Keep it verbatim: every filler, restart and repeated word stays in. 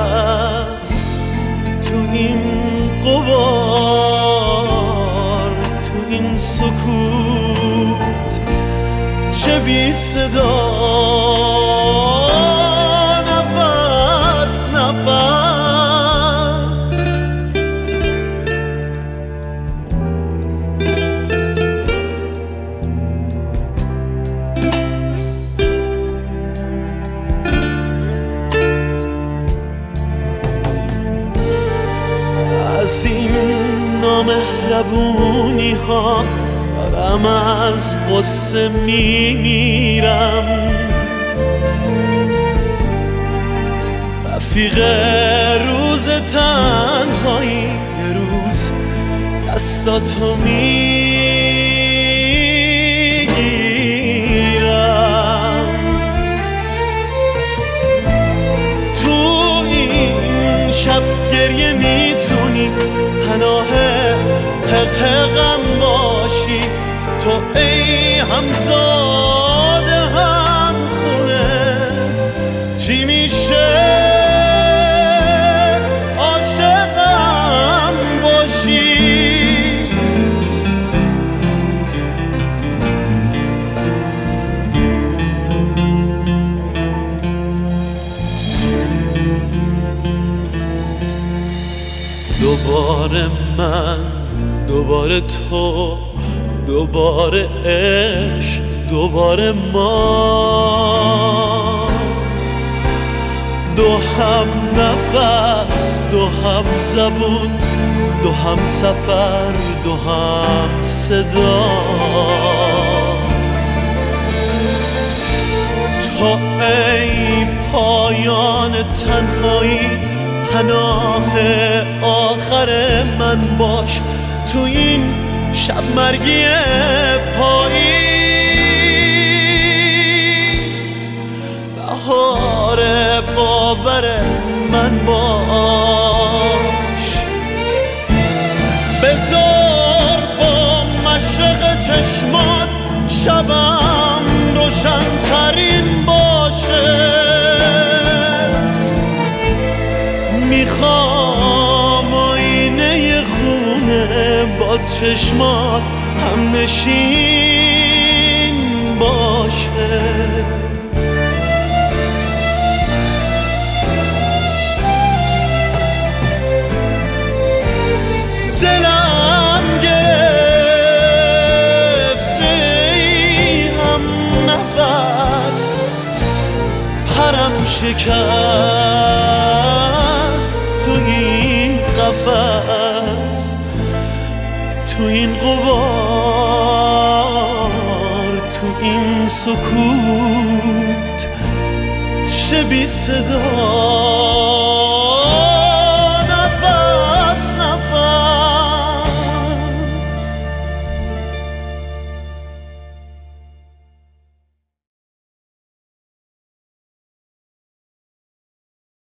نفس تو این غبار، تو این سکوت چه بی صدا، نفس نفس. از این نامهربونی ها دارم از غصه میمیرم، رفیق روز تنهایی یه روز دستاتو میگیرم. تو این شب گریه میتونی پناه حق حقم باشی، تو ای همزاده هم خونه چی میشه عاشقم باشی. دوباره من، دوباره تو، دوباره عشق، دوباره ما، دو هم نفس، دو هم زبون، دو هم سفر، دو هم صدا. تو ای پایان تنهایی پناه آخر من باش، تو این شب مرگی پاییز بهار باور من باش. بذار با مشرق چشمات شبم روشن ترین باشه، میخوام آینه خونه با چشمات هم نشین باشه. دلم گرفته ای هم نفس، پرم شکست تو این قفس، تو این غبار، تو این سکوت چه بی صدا.